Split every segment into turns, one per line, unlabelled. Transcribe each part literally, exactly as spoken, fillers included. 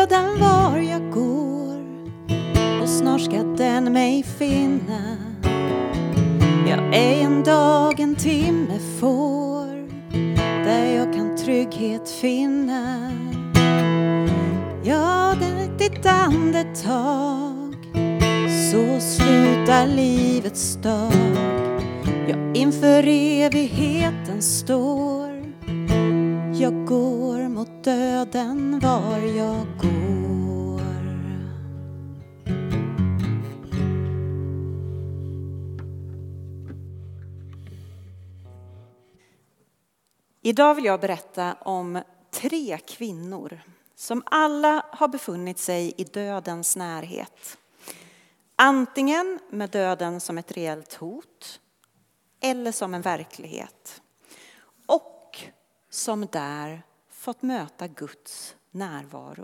döden var jag går, och snart ska den mig finna. Jag är en dag, en timme får, där jag kan trygghet finna. Ja, det är ditt andetag, så slutar livets dag. Jag inför evigheten står, jag går mot döden var jag går. Idag vill jag berätta om tre kvinnor som alla har befunnit sig i dödens närhet. Antingen med döden som ett reellt hot eller som en verklighet. Och som där fått möta Guds närvaro.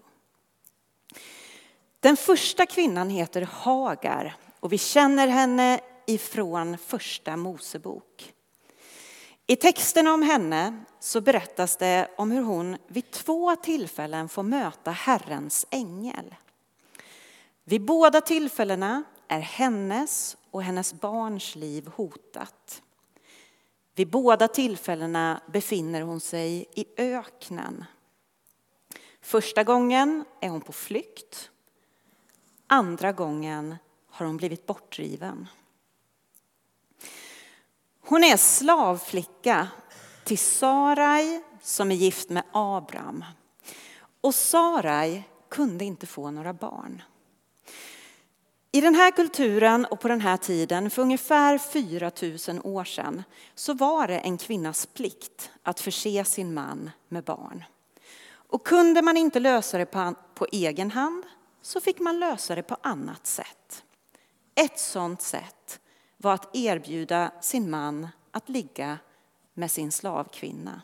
Den första kvinnan heter Hagar och vi känner henne ifrån första Mosebok. I texten om henne så berättas det om hur hon vid två tillfällen får möta Herrens ängel. Vid båda tillfällena är hennes och hennes barns liv hotat. Vid båda tillfällena befinner hon sig i öknen. Första gången är hon på flykt. Andra gången har hon blivit bortdriven. Hon är slavflicka till Sarai som är gift med Abraham. Och Sarai kunde inte få några barn. I den här kulturen och på den här tiden, för ungefär fyra tusen år sedan, så var det en kvinnas plikt att förse sin man med barn. Och kunde man inte lösa det på, på egen hand så fick man lösa det på annat sätt. Ett sådant sätt var att erbjuda sin man att ligga med sin slavkvinna.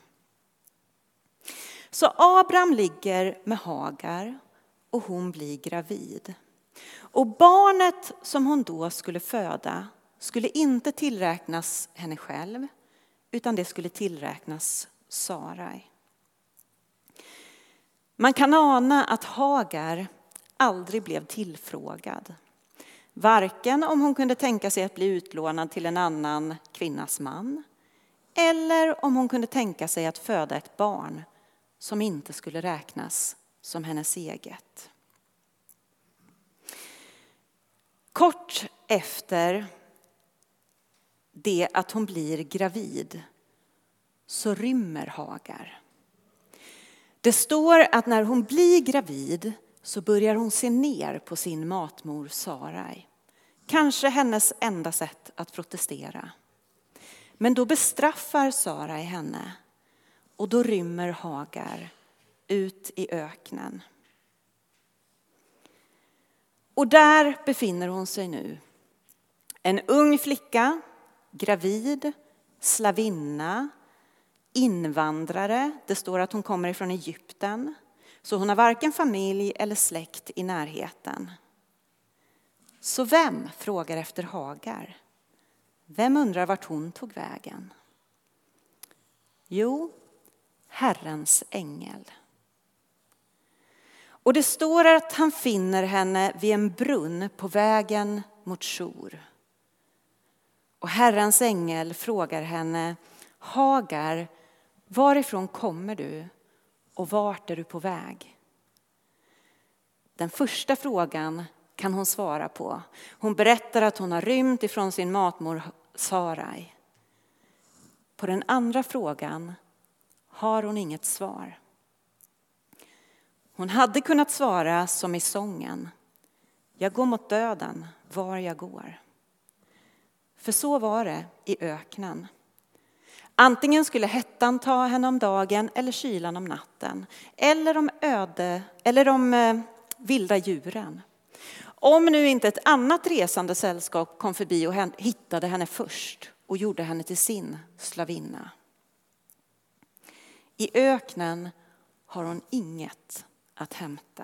Så Abraham ligger med Hagar och hon blir gravid. Och barnet som hon då skulle föda skulle inte tillräknas henne själv, utan det skulle tillräknas Sarai. Man kan ana att Hagar aldrig blev tillfrågad. Varken om hon kunde tänka sig att bli utlånad till en annan kvinnas man, eller om hon kunde tänka sig att föda ett barn som inte skulle räknas som hennes eget. Kort efter det att hon blir gravid så rymmer Hagar. Det står att när hon blir gravid så börjar hon se ner på sin matmor Sarai. Kanske hennes enda sätt att protestera. Men då bestraffar Sarai henne och då rymmer Hagar ut i öknen. Och där befinner hon sig nu. En ung flicka, gravid, slavinna, invandrare. Det står att hon kommer ifrån Egypten. Så hon har varken familj eller släkt i närheten. Så vem frågar efter Hagar? Vem undrar vart hon tog vägen? Jo, Herrens ängel. Och det står att han finner henne vid en brunn på vägen mot Shur. Och Herrens ängel frågar henne: Hagar, varifrån kommer du och vart är du på väg? Den första frågan kan hon svara på. Hon berättar att hon har rymt ifrån sin matmor Sarai. På den andra frågan har hon inget svar. Hon hade kunnat svara som i sången: jag går mot döden var jag går. För så var det i öknen. Antingen skulle hettan ta henne om dagen eller kylan om natten. Eller om öde, eller om eh, vilda djuren. Om nu inte ett annat resande sällskap kom förbi och hittade henne först och gjorde henne till sin slavinna. I öknen har hon inget att hämta.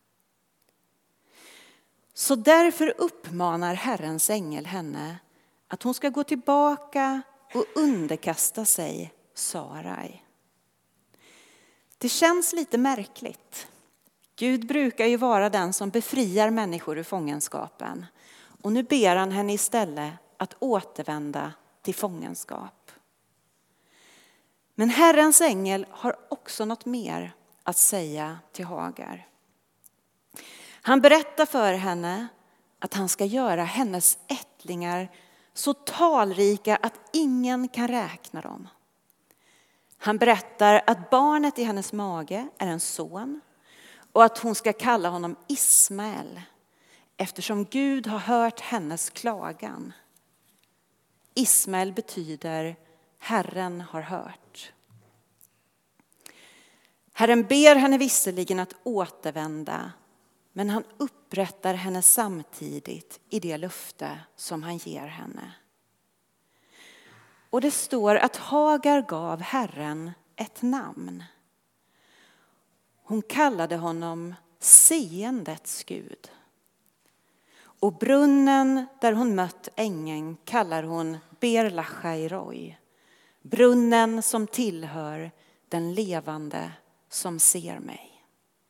Så därför uppmanar Herrens ängel henne att hon ska gå tillbaka och underkasta sig Sarai. Det känns lite märkligt. Gud brukar ju vara den som befriar människor ur fångenskapen. Och nu ber han henne istället att återvända till fångenskap. Men Herrens ängel har också något mer att säga till Hagar. Han berättar för henne att han ska göra hennes ättlingar så talrika att ingen kan räkna dem. Han berättar att barnet i hennes mage är en son och att hon ska kalla honom Ismael eftersom Gud har hört hennes klagan. Ismael betyder Herren har hört. Herren ber henne visserligen att återvända, men han upprättar henne samtidigt i det löfte som han ger henne. Och det står att Hagar gav Herren ett namn. Hon kallade honom seendets Gud. Och brunnen där hon mött ängeln kallar hon Berlachairoi. Brunnen som tillhör den levande som ser mig.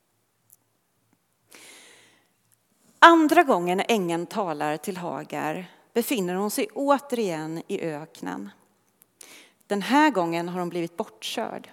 Andra gången ängeln talar till Hagar befinner hon sig återigen i öknen. Den här gången har hon blivit bortkörd.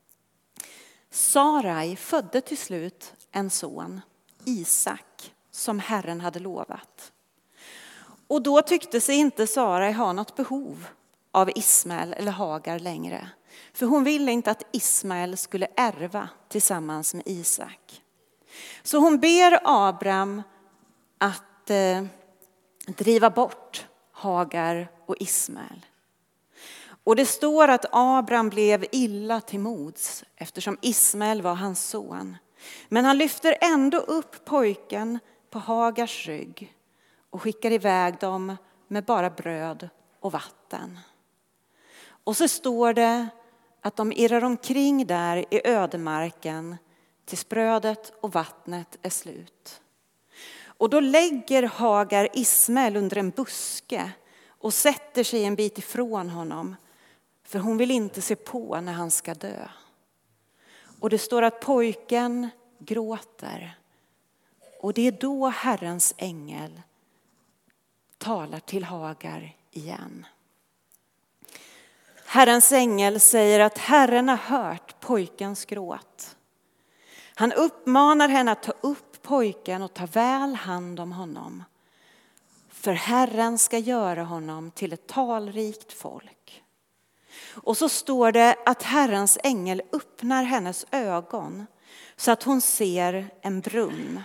Sarai födde till slut en son, Isak, som Herren hade lovat. Och då tyckte sig inte Sarai ha något behov av Ismael eller Hagar längre. För hon ville inte att Ismael skulle ärva tillsammans med Isak. Så hon ber Abraham att eh, driva bort Hagar och Ismael. Och det står att Abraham blev illa till mods eftersom Ismael var hans son. Men han lyfter ändå upp pojken på Hagars rygg och skickar iväg dem med bara bröd och vatten. Och så står det att de irrar omkring där i ödemarken tills brödet och vattnet är slut. Och då lägger Hagar Ismael under en buske och sätter sig en bit ifrån honom. För hon vill inte se på när han ska dö. Och det står att pojken gråter. Och det är då Herrens ängel talar till Hagar igen. Herrens ängel säger att Herren har hört pojkens gråt. Han uppmanar henne att ta upp pojken och ta väl hand om honom. För Herren ska göra honom till ett talrikt folk. Och så står det att Herrens ängel öppnar hennes ögon så att hon ser en brunn.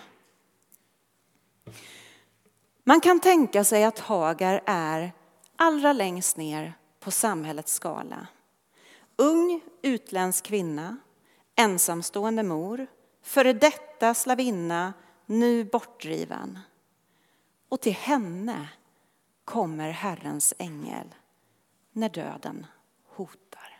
Man kan tänka sig att Hagar är allra längst ner på samhällets skala. Ung utländsk kvinna, ensamstående mor, före detta slavinna, nu bortdriven. Och till henne kommer Herrens ängel när döden hotar.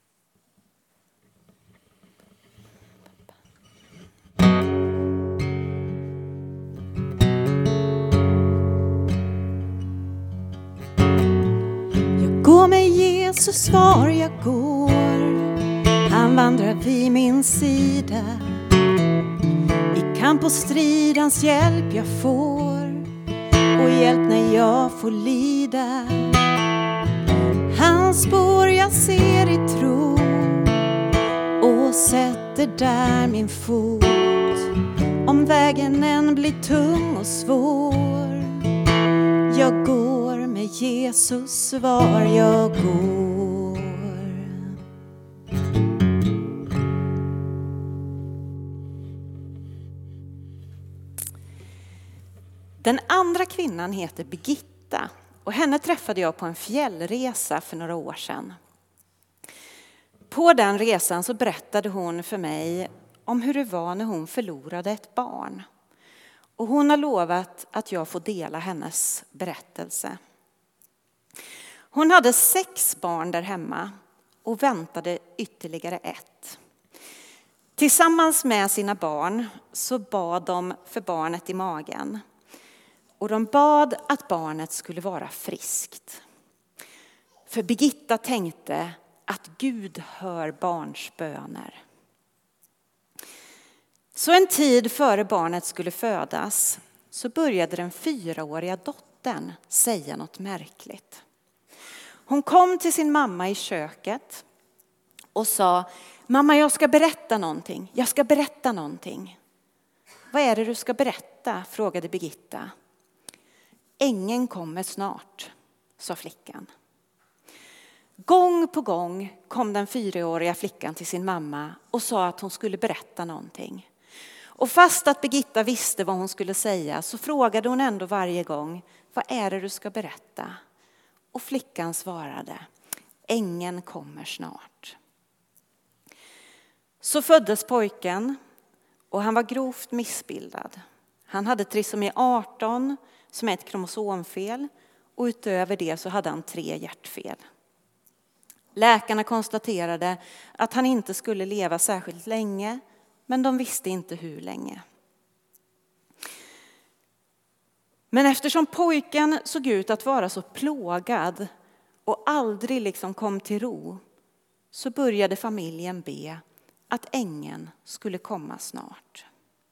Jag går med Jesus var jag går. Han vandrar vid min sida. I kamp och strid hans hjälp jag får. Och hjälp när jag får lida. Hans spår jag ser i tro och sätter där min fot. Om vägen än blir tung och svår, jag går med Jesus var jag går. Den andra kvinnan heter Birgitta. Och henne träffade jag på en fjällresa för några år sedan. På den resan så berättade hon för mig om hur det var när hon förlorade ett barn. Och hon har lovat att jag får dela hennes berättelse. Hon hade sex barn där hemma och väntade ytterligare ett. Tillsammans med sina barn så bad de för barnet i magen. Och de bad att barnet skulle vara friskt. För Birgitta tänkte att Gud hör barns böner. Så en tid före barnet skulle födas så började den fyraåriga dottern säga något märkligt. Hon kom till sin mamma i köket och sa: mamma, jag ska berätta någonting. Jag ska berätta någonting. Vad är det du ska berätta? Frågade Birgitta. Ängeln kommer snart, sa flickan. Gång på gång kom den fyraåriga flickan till sin mamma och sa att hon skulle berätta någonting. Och fast att Birgitta visste vad hon skulle säga så frågade hon ändå varje gång: vad är det du ska berätta? Och flickan svarade: ängeln kommer snart. Så föddes pojken och han var grovt missbildad. Han hade trisomi arton som är ett kromosomfel och utöver det så hade han tre hjärtfel. Läkarna konstaterade att han inte skulle leva särskilt länge, men de visste inte hur länge. Men eftersom pojken såg ut att vara så plågad och aldrig liksom kom till ro så började familjen be att ängeln skulle komma snart.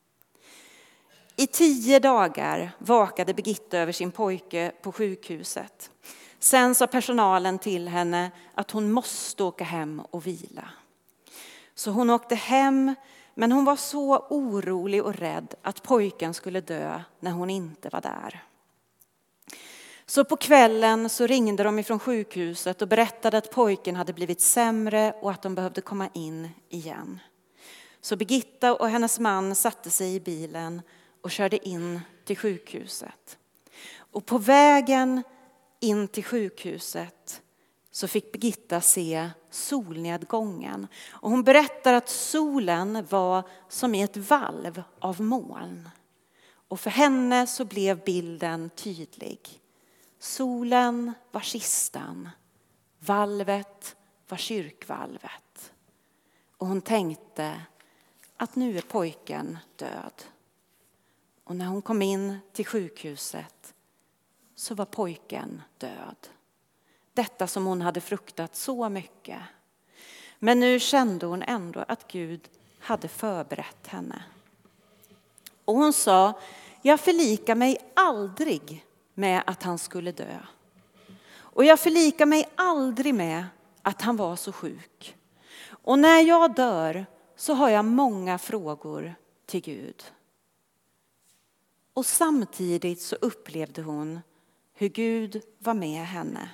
I tio dagar vakade Birgitta över sin pojke på sjukhuset. Sen sa personalen till henne att hon måste åka hem och vila. Så hon åkte hem, men hon var så orolig och rädd att pojken skulle dö när hon inte var där. Så på kvällen så ringde de ifrån sjukhuset och berättade att pojken hade blivit sämre och att de behövde komma in igen. Så Birgitta och hennes man satte sig i bilen och körde in till sjukhuset. Och på vägen in till sjukhuset så fick Birgitta se solnedgången. Och hon berättar att solen var som i ett valv av moln. Och för henne så blev bilden tydlig. Solen var kistan, valvet var kyrkvalvet. Och hon tänkte att nu är pojken död. Och när hon kom in till sjukhuset så var pojken död. Detta som hon hade fruktat så mycket. Men nu kände hon ändå att Gud hade förberett henne. Och hon sa: jag förlikar mig aldrig med att han skulle dö. Och jag förlikar mig aldrig med att han var så sjuk. Och när jag dör så har jag många frågor till Gud. Och samtidigt så upplevde hon hur Gud var med henne.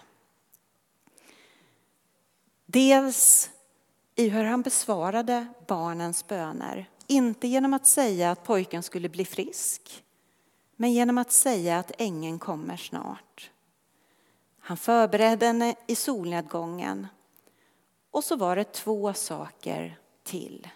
Dels i hur han besvarade barnens böner. Inte genom att säga att pojken skulle bli frisk, men genom att säga att ängeln kommer snart. Han förberedde henne i solnedgången. Och så var det två saker till.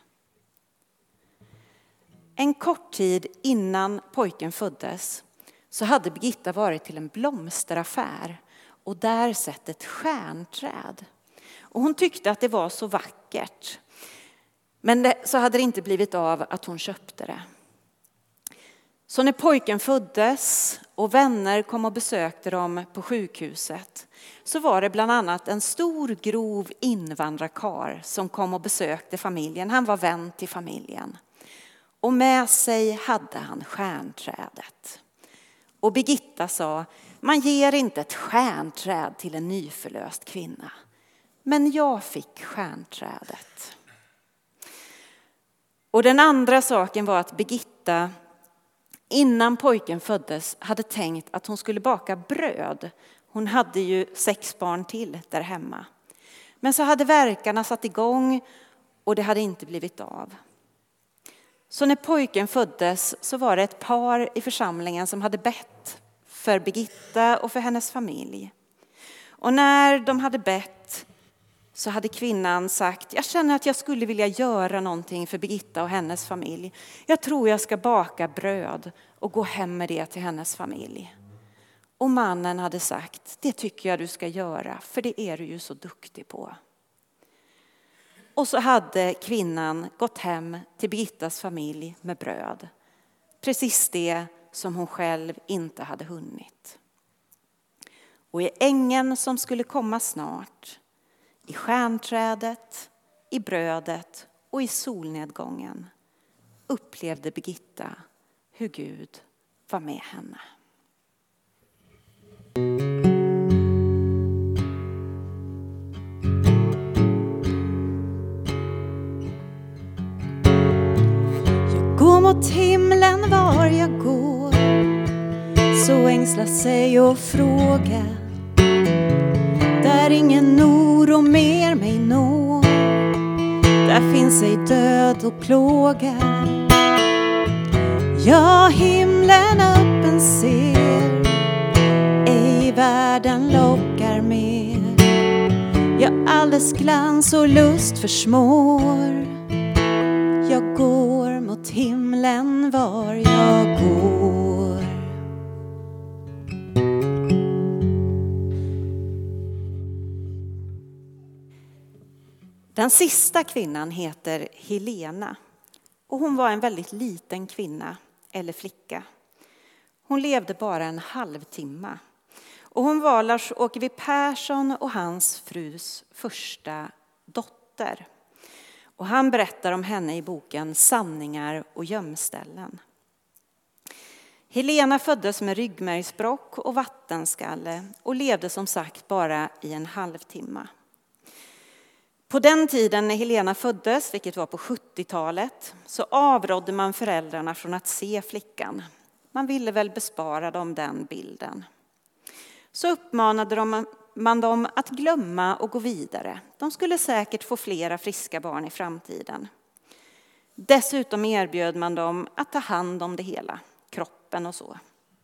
En kort tid innan pojken föddes så hade Birgitta varit till en blomsteraffär och där sett ett stjärnträd. Och hon tyckte att det var så vackert. Men det, så hade det inte blivit av att hon köpte det. Så när pojken föddes och vänner kom och besökte dem på sjukhuset så var det bland annat en stor grov invandrarkar som kom och besökte familjen. Han var vän till familjen. Och med sig hade han stjärnträdet. Och Birgitta sa: man ger inte ett stjärnträd till en nyförlöst kvinna. Men jag fick stjärnträdet. Och den andra saken var att Birgitta innan pojken föddes hade tänkt att hon skulle baka bröd. Hon hade ju sex barn till där hemma. Men så hade verkarna satt igång och det hade inte blivit av. Så när pojken föddes så var det ett par i församlingen som hade bett för Birgitta och för hennes familj. Och när de hade bett så hade kvinnan sagt: jag känner att jag skulle vilja göra någonting för Birgitta och hennes familj. Jag tror jag ska baka bröd och gå hem med det till hennes familj. Och mannen hade sagt: det tycker jag du ska göra, för det är du ju så duktig på. Och så hade kvinnan gått hem till Birgittas familj med bröd. Precis det som hon själv inte hade hunnit. Och i ängeln som skulle komma snart, i stjärnträdet, i brödet och i solnedgången, upplevde Birgitta hur Gud var med henne. Jag går mot himlen var jag går, så ängslar sig och frågar, där ingen oro mer mig når, där finns ej död och plåga. Ja, himlen öppen ser, ej världen lockar mer. Ja, alldeles glans och lust försmår. Jag går mot himlen var jag går. Den sista kvinnan heter Helena och hon var en väldigt liten kvinna eller flicka. Hon levde bara en halvtimme och hon var Lars-Åke V. Persson och hans frus första dotter. Och han berättar om henne i boken Sanningar och gömställen. Helena föddes med ryggmärgsbråck och vattenskalle och levde som sagt bara i en halvtimme. På den tiden när Helena föddes, vilket var på sjuttiotalet, så avrådde man föräldrarna från att se flickan. Man ville väl bespara dem den bilden. Så uppmanade de, man dem att glömma och gå vidare. De skulle säkert få flera friska barn i framtiden. Dessutom erbjöd man dem att ta hand om det hela, kroppen och så.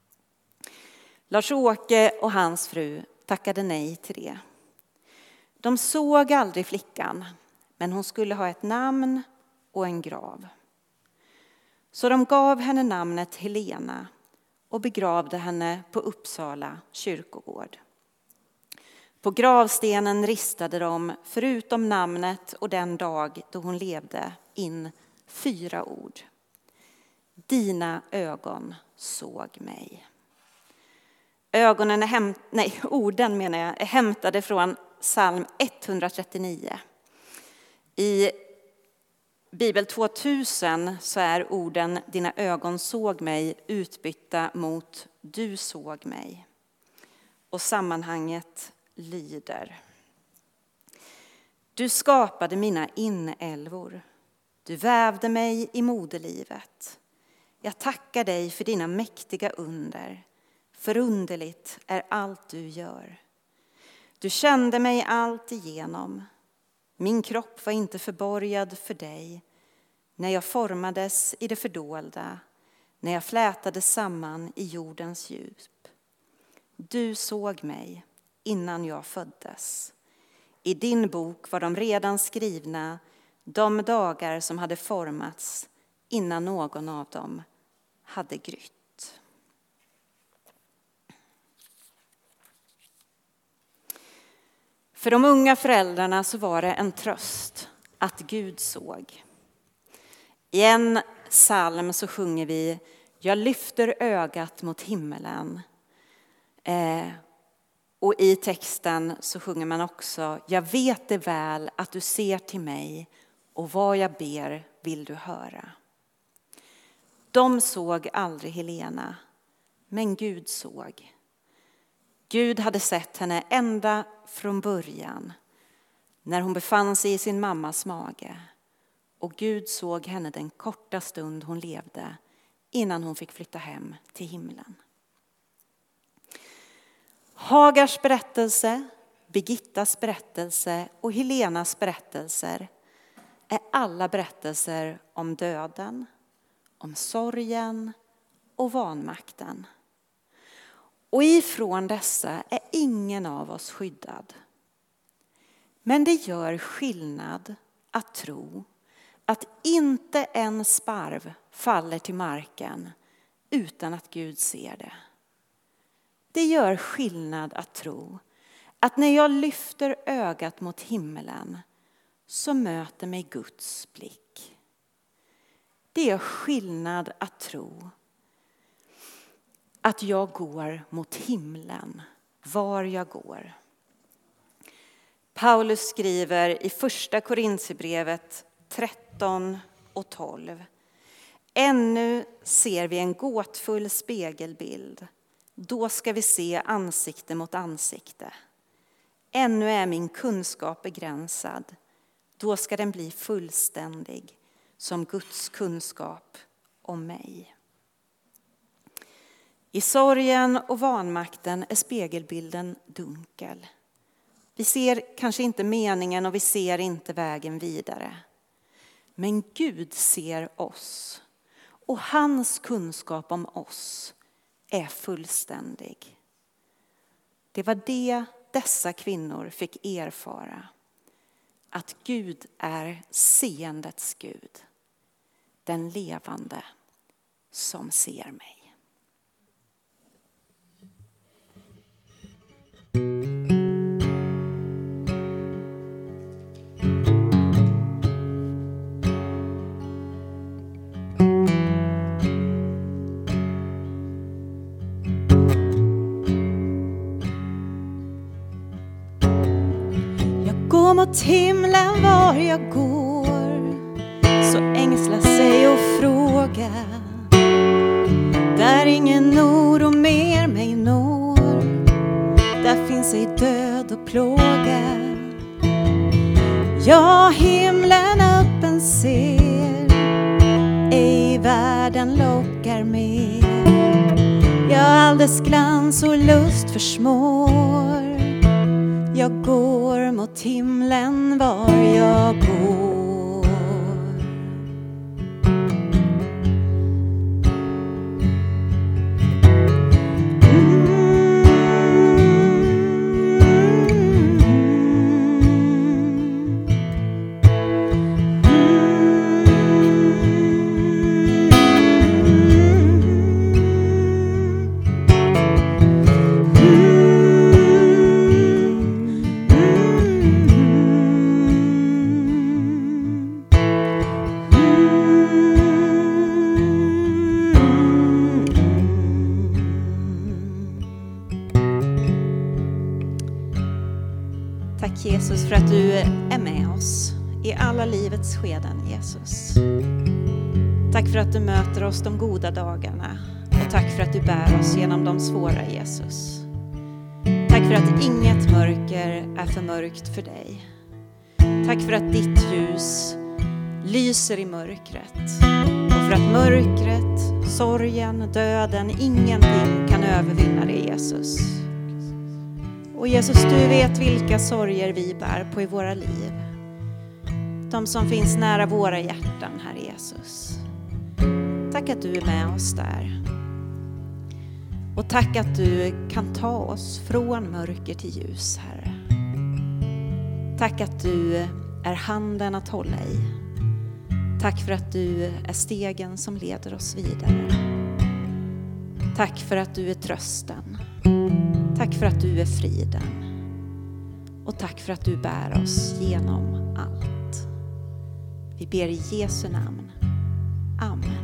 Lars-Åke och hans fru tackade nej till det. De såg aldrig flickan, men hon skulle ha ett namn och en grav. Så de gav henne namnet Helena och begravde henne på Uppsala kyrkogård. På gravstenen ristade de, förutom namnet och den dag då hon levde, in fyra ord. Dina ögon såg mig. Ögonen är hämt, nej, orden menar jag, är hämtade från psalm etthundratrettionio. I Bibel tvåtusen så är orden dina ögon såg mig utbytta mot du såg mig. Och sammanhanget lyder: du skapade mina inälvor. Du vävde mig i moderlivet. Jag tackar dig för dina mäktiga under. Förunderligt är allt du gör. Du kände mig allt igenom. Min kropp var inte förborgad för dig. När jag formades i det fördolda, när jag flätades samman i jordens djup. Du såg mig innan jag föddes. I din bok var de redan skrivna, de dagar som hade formats innan någon av dem hade grytt. För de unga föräldrarna så var det en tröst att Gud såg. I en psalm så sjunger vi: jag lyfter ögat mot himmelen. Eh, och i texten så sjunger man också: jag vet det väl att du ser till mig och vad jag ber vill du höra. De såg aldrig Helena, men Gud såg. Gud hade sett henne ända från början när hon befann sig i sin mammas mage. Och Gud såg henne den korta stund hon levde innan hon fick flytta hem till himlen. Hagars berättelse, Birgittas berättelse och Helenas berättelser är alla berättelser om döden, om sorgen och vanmakten. Och ifrån dessa är ingen av oss skyddad. Men det gör skillnad att tro att inte en sparv faller till marken utan att Gud ser det. Det gör skillnad att tro att när jag lyfter ögat mot himlen så möter mig Guds blick. Det gör skillnad att tro att jag går mot himlen var jag går. Paulus skriver i första Korinthierbrevet tretton och tolv: Ännu ser vi en gåtfull spegelbild. Då ska vi se ansikte mot ansikte. Ännu är min kunskap begränsad. Då ska den bli fullständig som Guds kunskap om mig. I sorgen och vanmakten är spegelbilden dunkel. Vi ser kanske inte meningen och vi ser inte vägen vidare. Men Gud ser oss. Och hans kunskap om oss är fullständig. Det var det dessa kvinnor fick erfara. Att Gud är seendets Gud. Den levande som ser mig.
Mot himlen var jag går, så ängsla sig och fråga. Där ingen oro mer mig når, där finns ej död och plåga. Ja, himlen öppen ser, ej världen lockar mer. Ja, all dess glans och lust försmår. Jag går mot himlen var jag går.
Tack Jesus för att du är med oss i alla livets skeden, Jesus. Tack för att du möter oss de goda dagarna och tack för att du bär oss genom de svåra, Jesus. Tack för att inget mörker är för mörkt för dig. Tack för att ditt ljus lyser i mörkret och för att mörkret, sorgen, döden, ingenting kan övervinna det, Jesus. Och Jesus, du vet vilka sorger vi bär på i våra liv. De som finns nära våra hjärtan, Herre Jesus. Tack att du är med oss där. Och tack att du kan ta oss från mörker till ljus, Herre. Tack att du är handen att hålla i. Tack för att du är stegen som leder oss vidare. Tack för att du är trösten. Tack för att du är friden. Och tack för att du bär oss genom allt. Vi ber i Jesu namn. Amen.